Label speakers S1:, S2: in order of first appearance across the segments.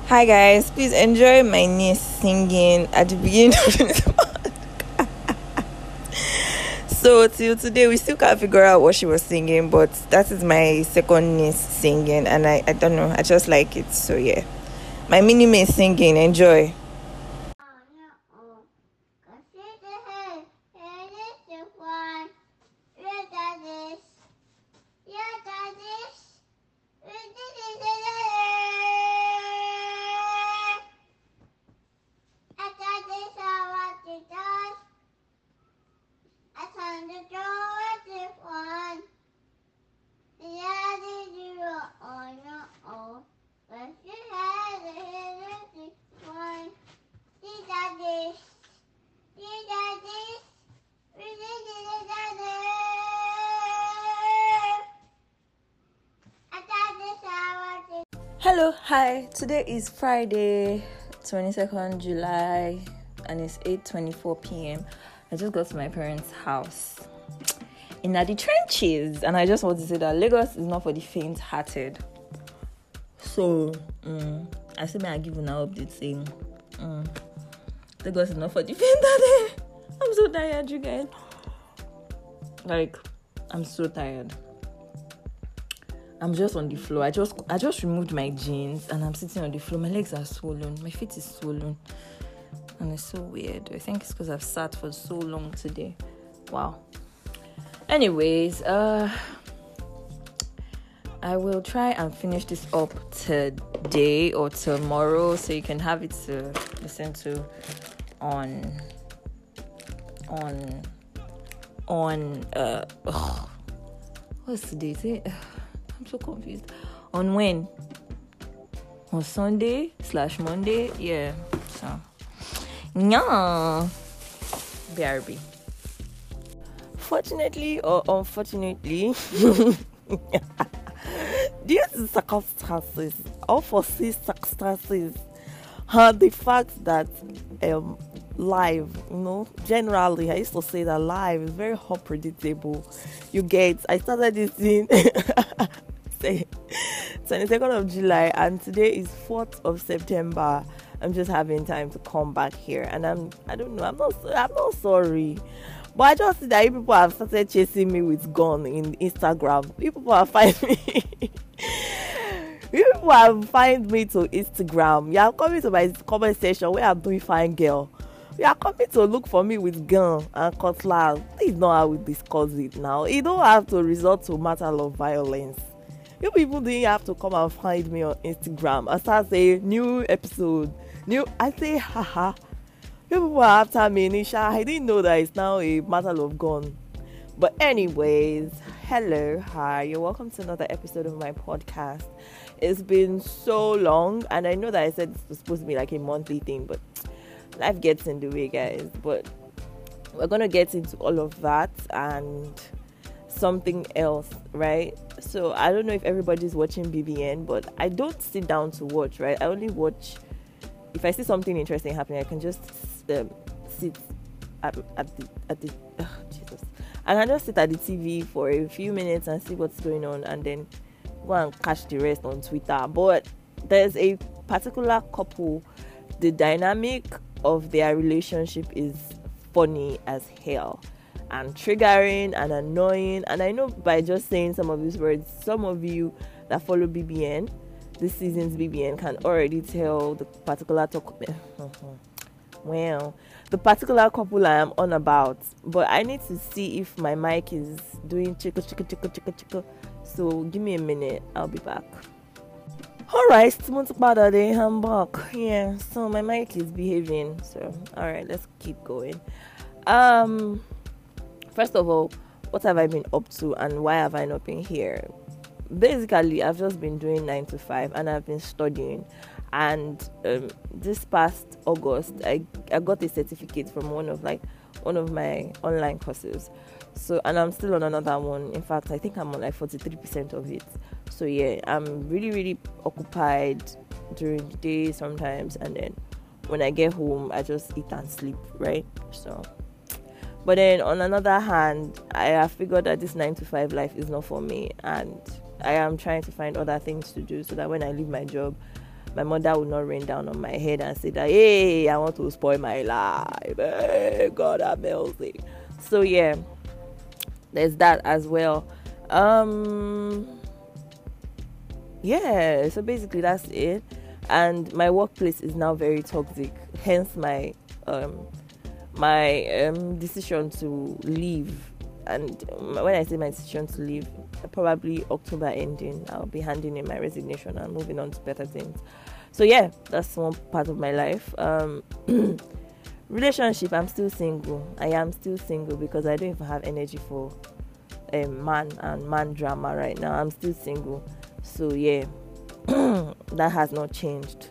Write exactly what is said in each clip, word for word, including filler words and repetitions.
S1: Hi guys, please enjoy my niece singing at the beginning of this podcast. So till today we still can't figure out what she was singing, but that is my second niece singing and I, I don't know, I just like it. So yeah. My mini me is singing, enjoy. Hello, hi. Today is Friday, twenty-second July, and it's eight twenty-four p.m. I just got to my parents' house in the trenches, and I just want to say that Lagos is not for the faint-hearted. So, um, I say may I give you an update saying, um, Lagos is not for the faint-hearted. I'm so tired, you guys. Like, I'm so tired. I'm just on the floor. I just I just removed my jeans and I'm sitting on the floor. My legs are swollen. My feet is swollen. And it's so weird. I think it's because I've sat for so long today. Wow. Anyways, uh, I will try and finish this up today or tomorrow so you can have it to listen to on on on uh ugh, what's the date? Eh? I'm so confused. On when? On Sunday slash Monday? Yeah. So, yeah. B R B. Fortunately or unfortunately, due to circumstances, unforeseen circumstances, and the fact that um live, you know, generally, I used to say that live is very unpredictable. You get, I started this thing. Say twenty-second of July and today is fourth of September. I'm just having time to come back here and I'm I don't know I'm not I'm not sorry, but I just see that you people have started chasing me with gun in Instagram. You people have find me you people have find me to Instagram. You are coming to my comment section where I'm doing fine girl. You are coming to look for me with gun and cutlass. This is not how we discuss it now. You don't have to resort to matter of violence. You people didn't have to come and find me on Instagram and start saying new episode, new. I say, haha. You people are after me, Nisha. I didn't know that it's now a matter of gun. But anyways, hello, hi. You're welcome to another episode of my podcast. It's been so long, and I know that I said this was supposed to be like a monthly thing, but life gets in the way, guys. But we're gonna get into all of that and something else, right? So I don't know if everybody's watching B B N, but I don't sit down to watch, right? I only watch if I see something interesting happening. I can just um, sit at, at the at the oh, Jesus, and I just sit at the T V for a few minutes and see what's going on, and then go and catch the rest on Twitter. But there's a particular couple. The dynamic of their relationship is funny as hell and triggering and annoying, and I know by just saying some of these words, some of you that follow B B N, this season's B B N, can already tell the particular talk well the particular couple I am on about. But I need to see if my mic is doing chicka chicka chicka chicka chicka, so give me a minute, I'll be back. Alright, I'm back. Yeah, so my mic is behaving, so alright, let's keep going. Um First of all, what have I been up to and why have I not been here? Basically, I've just been doing nine to five and I've been studying. And um, this past August, I, I got a certificate from one of like one of my online courses. So, and I'm still on another one. In fact, I think I'm on like forty-three percent of it. So yeah, I'm really, really occupied during the day sometimes. And then when I get home, I just eat and sleep, right? So... But then on another hand, I have figured that this nine to five life is not for me, and I am trying to find other things to do so that when I leave my job, my mother would not rain down on my head and say that, hey, I want to spoil my life. Hey, God, I'm healthy. So yeah, there's that as well. Um, yeah, so basically that's it. And my workplace is now very toxic. Hence my um my um decision to leave. And when I say my decision to leave, probably October ending, I'll be handing in my resignation and moving on to better things. So yeah, that's one part of my life. Um, relationship, I'm still single. I am still single because I don't even have energy for um, man and man drama right now. I'm still single. So yeah, that has not changed.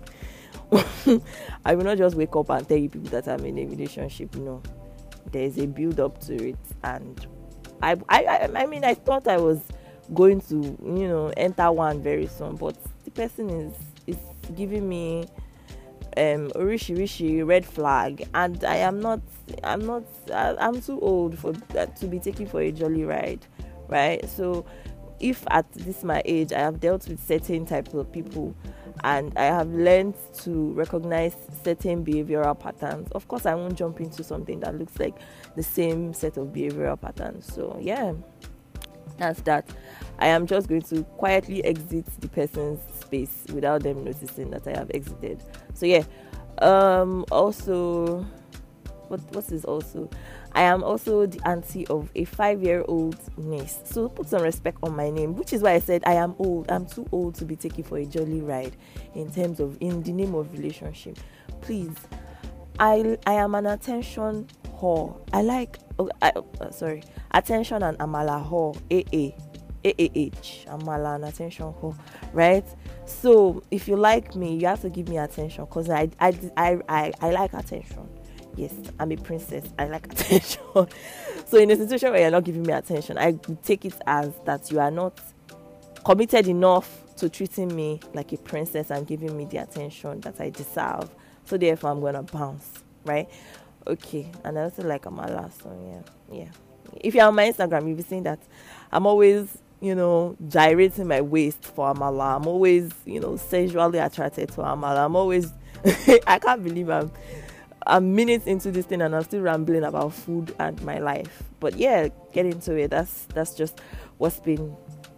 S1: I will not just wake up and tell you people that I'm in a relationship. No. There's a build up to it, and I, I, I mean, I thought I was going to, you know, enter one very soon, but the person is is giving me um rishi rishi red flag, and I am not, I'm not, I'm too old for that to be taken for a jolly ride, right? So, if at this my age I have dealt with certain types of people, and I have learned to recognize certain behavioral patterns, of course I won't jump into something that looks like the same set of behavioral patterns. So yeah, that's that. I am just going to quietly exit the person's space without them noticing that I have exited. So yeah, um also what what's this also I am also the auntie of a five-year-old niece. So put some respect on my name, which is why I said I am old. I'm too old to be taken for a jolly ride in terms of, in the name of relationship. Please, I I am an attention whore. I like, oh, I, uh, sorry, attention and amala whore. A A. A A H. Amala and attention whore. Right? So if you like me, you have to give me attention, because I, I, I, I, I like attention. Yes, I'm a princess. I like attention. So in a situation where you're not giving me attention, I take it as that you are not committed enough to treating me like a princess and giving me the attention that I deserve. So therefore, I'm going to bounce, right? Okay. And I also like Amala. So yeah, yeah. If you're on my Instagram, you'll be seeing that I'm always, you know, gyrating my waist for Amala. I'm always, you know, sensually attracted to Amala. I'm always, I can't believe I'm, I'm minutes into this thing and I'm still rambling about food and my life. But yeah, get into it. That's that's just what's been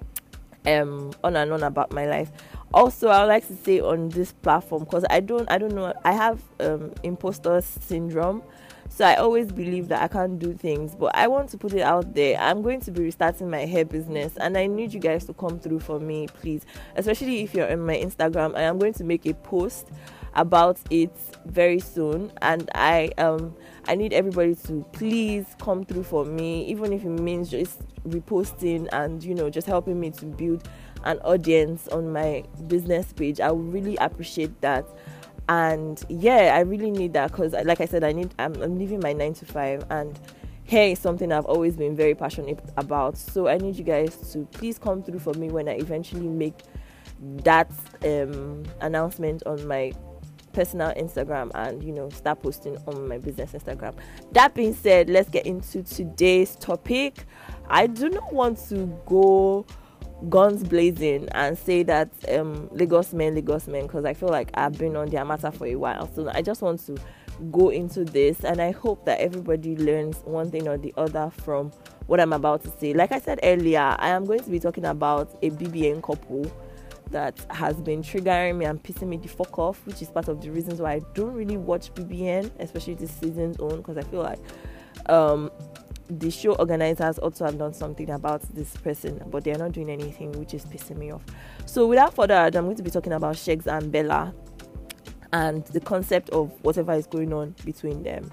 S1: um on and on about my life. Also, I would like to say on this platform, because I don't I don't know, I have um imposter syndrome. So I always believe that I can't do things, but I want to put it out there. I'm going to be restarting my hair business, and I need you guys to come through for me, please. Especially if you're on my Instagram, I am going to make a post about it very soon, and I um I need everybody to please come through for me, even if it means just reposting and, you know, just helping me to build an audience on my business page. I would really appreciate that. And yeah, I really need that, because like I said, I need I'm, I'm leaving my nine to five, and hair is something I've always been very passionate about. So I need you guys to please come through for me when I eventually make that um announcement on my personal Instagram and, you know, start posting on my business Instagram. That being said, let's get into today's topic. I do not want to go guns blazing and say that um Lagos men Lagos men because I feel like I've been on their matter for a while. So I just want to go into this, and I hope that everybody learns one thing or the other from what I'm about to say. Like I said earlier, I am going to be talking about a B B N couple that has been triggering me and pissing me the fuck off, which is part of the reasons why I don't really watch B B N, especially this season's own, because I feel like um the show organizers also have done something about this person, but they're not doing anything, which is pissing me off. So without further ado, I'm going to be talking about Shegs and Bella and the concept of whatever is going on between them.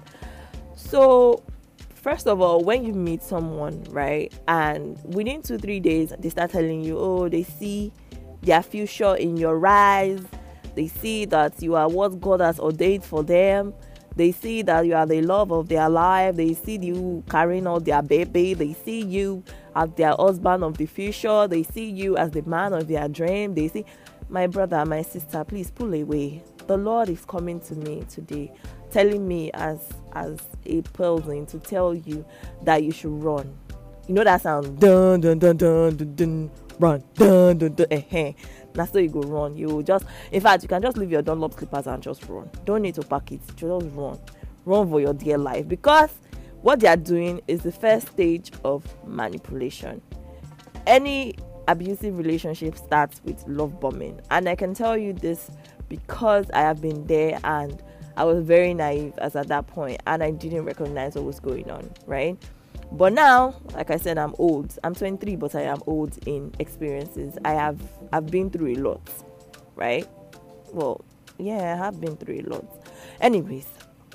S1: So first of all, when you meet someone, right, and within two three days they start telling you, oh, they see their future in your eyes, they see that you are what God has ordained for them, they see that you are the love of their life, they see you carrying out their baby, they see you as their husband of the future, they see you as the man of their dream, they see, my brother, my sister, please pull away. The Lord is coming to me today, telling me as as a person to tell you that you should run. You know that sound, dun dun dun dun dun dun. run, dun, dun, dun, eh, eh. Now so you go run. You just, in fact, you can just leave your Dunlop slippers and just run. Don't need to pack it. Just run, run for your dear life, because what they are doing is the first stage of manipulation. Any abusive relationship starts with love bombing, and I can tell you this because I have been there, and I was very naive as at that point, and I didn't recognize what was going on, right? But now, like I said, I'm old. I'm twenty-three, but I am old in experiences. I have I've been through a lot, right? Well, yeah, I have been through a lot. Anyways,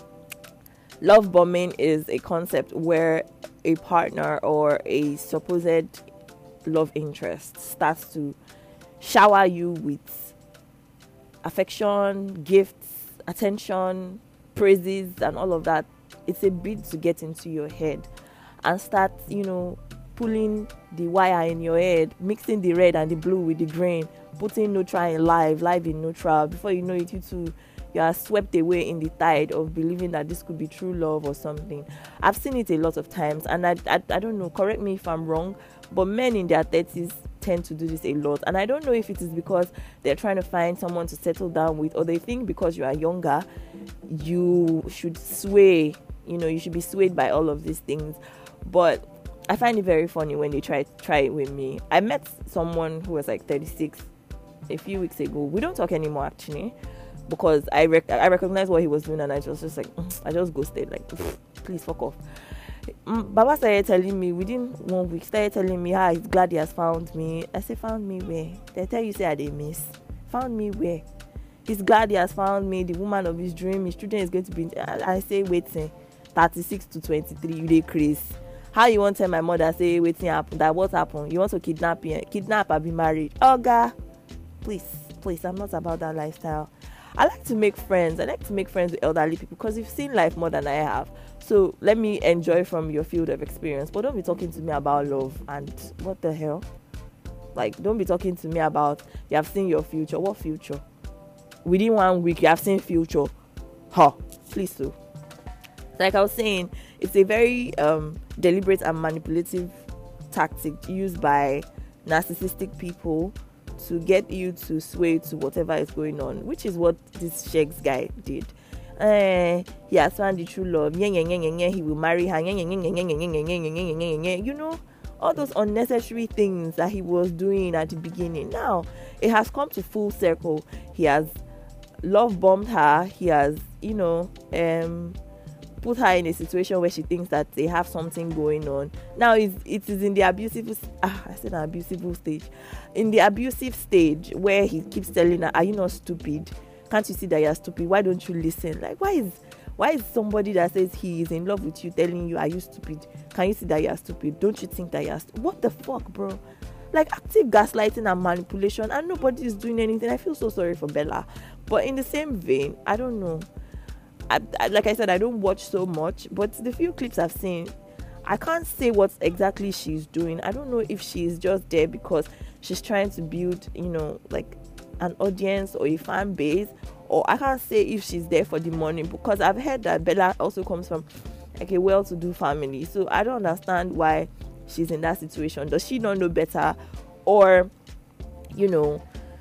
S1: love bombing is a concept where a partner or a supposed love interest starts to shower you with affection, gifts, attention, praises, and all of that. It's a bit to get into your head and start, you know, pulling the wire in your head, mixing the red and the blue with the green, putting neutral in live, live in neutral. Before you know it, you too, you are swept away in the tide of believing that this could be true love or something. I've seen it a lot of times, and I, I, I don't know, correct me if I'm wrong, but men in their thirties tend to do this a lot. And I don't know if it is because they're trying to find someone to settle down with, or they think because you are younger, you should sway, you know, you should be swayed by all of these things. But I find it very funny when they try try it with me. I met someone who was like thirty-six a few weeks ago. We don't talk anymore, actually, because I rec- I recognized what he was doing, and I was just like, I just ghosted, like, please fuck off. Baba started telling me within one week, started telling me how he's glad he has found me. I say, found me where? They tell you say I did miss. Found me where? He's glad he has found me, the woman of his dream. His children is going to be. I, I say, waiting, thirty-six to twenty-three, you dey crazy. How you want to tell my mother, say, waiting happen, that what happened? You want to kidnap me, kidnap or be married? Oh, God, please, please, I'm not about that lifestyle. I like to make friends. I like to make friends with elderly people because you've seen life more than I have. So let me enjoy from your field of experience. But don't be talking to me about love and what the hell? Like, don't be talking to me about you have seen your future. What future? Within one week, you have seen future. Huh? Please do. Like I was saying, it's a very um, deliberate and manipulative tactic used by narcissistic people to get you to sway to whatever is going on, which is what this Shegs guy did. Uh, he has found the true love. He will marry her. You know, all those unnecessary things that he was doing at the beginning. Now, it has come to full circle. He has love bombed her. He has, you know, um, put her in a situation where she thinks that they have something going on. Now it's, it is in the abusive, ah, I said an abusive stage. In the abusive stage where he keeps telling her, are you not stupid? Can't you see that you're stupid? Why don't you listen? Like, why is why is somebody that says he is in love with you telling you, are you stupid? Can you see that you're stupid? Don't you think that you're stupid? What the fuck, bro? Like, active gaslighting and manipulation, and nobody is doing anything. I feel so sorry for Bella. But in the same vein, I don't know. I, I, like I said, I don't watch so much, but the few clips I've seen, I can't say what exactly she's doing. I don't know if she's just there because she's trying to build, you know, like an audience or a fan base, or I can't say if she's there for the money, because I've heard that Bella also comes from like a well-to-do family. So I don't understand why she's in that situation. Does she not know better? Or, you know,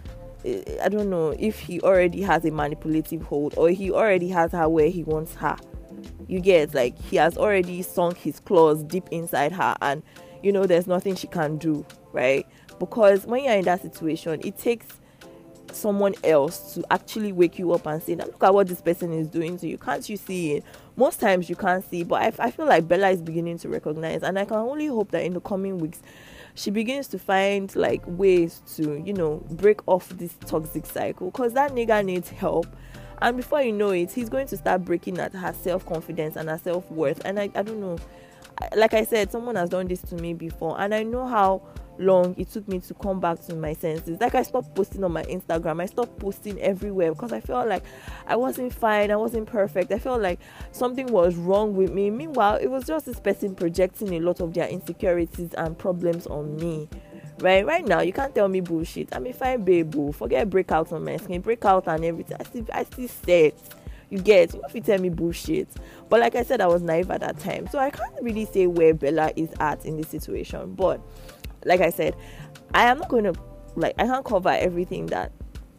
S1: I don't know if he already has a manipulative hold, or he already has her where he wants her. You get, like, he has already sunk his claws deep inside her, and you know there's nothing she can do, right? Because when you're in that situation, it takes someone else to actually wake you up and say, now look at what this person is doing to you. Can't you see it? Most times you can't see, but I, I feel like Bella is beginning to recognize, and I can only hope that in the coming weeks she begins to find like ways to, you know, break off this toxic cycle, because that nigga needs help. And before you know it, he's going to start breaking at her self-confidence and her self-worth. And I, I don't know, like I said, someone has done this to me before, and I know how long it took me to come back to my senses. Like, I stopped posting on my Instagram, I stopped posting everywhere, because I felt like I wasn't fine, I wasn't perfect, I felt like something was wrong with me. Meanwhile, it was just this person projecting a lot of their insecurities and problems on me. Right right now, you can't tell me bullshit. I'm a fine babe, boo. Forget breakouts on my skin, breakout and everything. I still, I still say it. You get, you know, if you tell me bullshit. But like I said, I was naive at that time, so I can't really say where Bella is at in this situation. But like I said, I am not going to, like, I can't cover everything that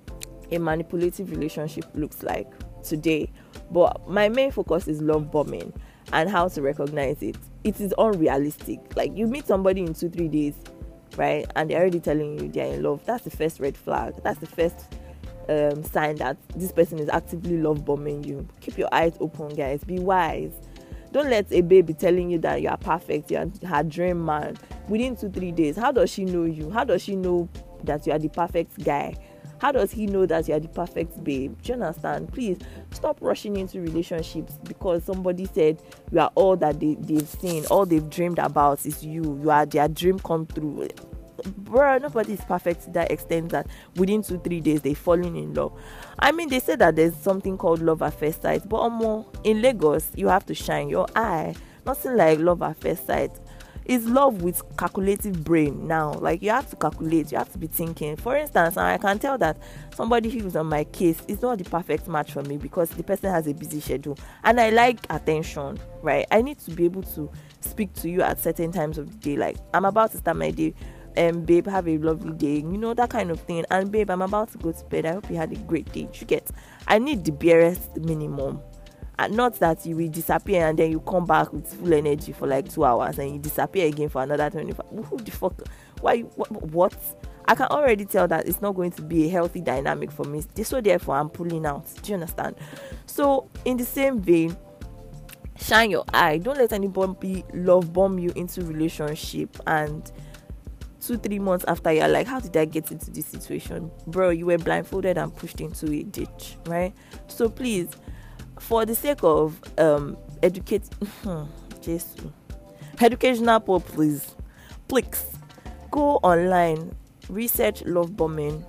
S1: a manipulative relationship looks like today, but my main focus is love bombing and how to recognize it. It is unrealistic. Like, you meet somebody in two three days, right, and they're already telling you they're in love. That's the first red flag. That's the first um, sign that this person is actively love bombing you. Keep your eyes open, guys. Be wise. Don't let a baby telling you that you are perfect, you are her dream man within two three days. How does she know you? How does she know that you are the perfect guy? How does he know that you are the perfect babe? Do you understand? Please stop rushing into relationships because somebody said you are all that they, they've seen, all they've dreamed about is you. You are their dream come true. Bro, nobody is perfect to that extent that within two three days they falling in love. I mean, they say that there's something called love at first sight, but um, in Lagos you have to shine your eye. Nothing like love at first sight. It's love with calculative brain now. Like, you have to calculate, you have to be thinking. For instance, I can tell that somebody who is on my case is not the perfect match for me because the person has a busy schedule and I like attention, right? I need to be able to speak to you at certain times of the day. Like, I'm about to start my day, and um, babe, have a lovely day, you know, that kind of thing. And babe, I'm about to go to bed, I hope you had a great day. You get, I need the barest minimum. And not that you will disappear and then you come back with full energy for like two hours and you disappear again for another twenty-five. Who the fuck? Why? You, what, what? I can already tell that it's not going to be a healthy dynamic for me. So therefore, I'm pulling out. Do you understand? So in the same vein, shine your eye. Don't let anybody love bomb you into relationship and two three months after you're like, how did I get into this situation? Bro, you were blindfolded and pushed into a ditch, right? So please, for the sake of um educate Jesus, educational purpose, please go online, research love bombing,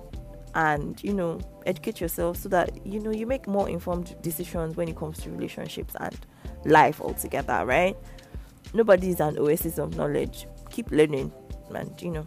S1: and you know, educate yourself so that you know you make more informed decisions when it comes to relationships and life altogether, right? Nobody is an oasis of knowledge. Keep learning, and you know,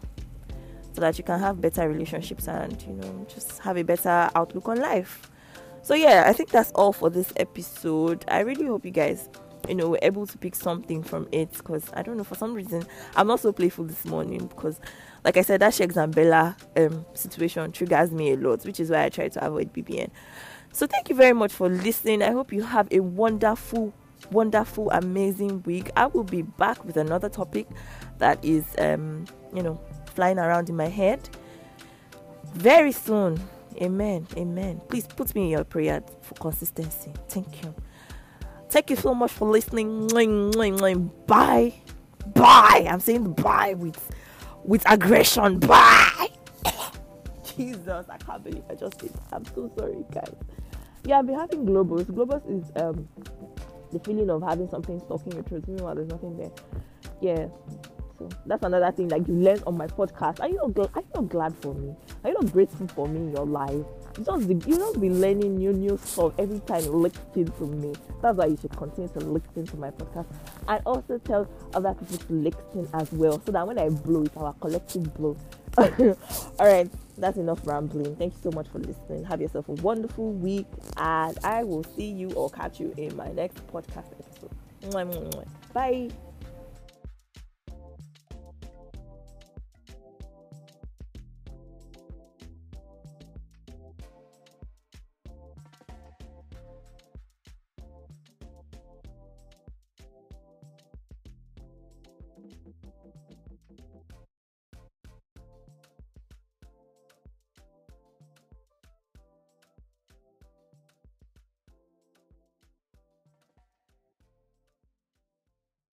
S1: so that you can have better relationships and you know just have a better outlook on life. So yeah, I think that's all for this episode. I really hope you guys, you know, were able to pick something from it, because I don't know, for some reason I'm not so playful this morning because, like I said, that Sheikh Zambella um situation triggers me a lot, which is why I try to avoid B B N. So thank you very much for listening. I hope you have a wonderful, wonderful, amazing week. I will be back with another topic that is um you know flying around in my head very soon. Amen. Amen. Please put me in your prayer for consistency. Thank you. Thank you so much for listening. Bye. Bye. I'm saying bye with with aggression. Bye. Jesus, I can't believe I just did. I'm so sorry, guys. Yeah, I've been having globus. Globus is um the feeling of having something stuck in your throat, meanwhile there's nothing there. Yeah. So that's another thing that you learn on my podcast. Are you not glad? Are you not glad for me? Are you not grateful for me in your life? You just be, you just be learning new new stuff every time you listen to me. That's why you should continue to listen to my podcast and also tell other people to listen as well, so that when I blow, it's our collective blow. All right, that's enough rambling. Thank you so much for listening. Have yourself a wonderful week, and I will see you or catch you in my next podcast episode. Bye.